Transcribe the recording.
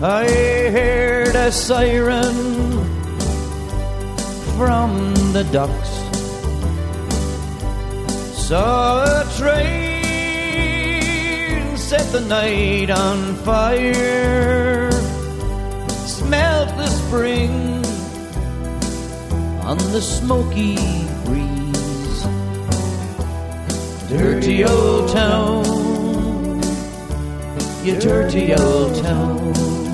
I heard a siren from the docks. Saw a train set the night on fire. Smelt the spring on the smoky breeze. Dirty old town, you dirty old town.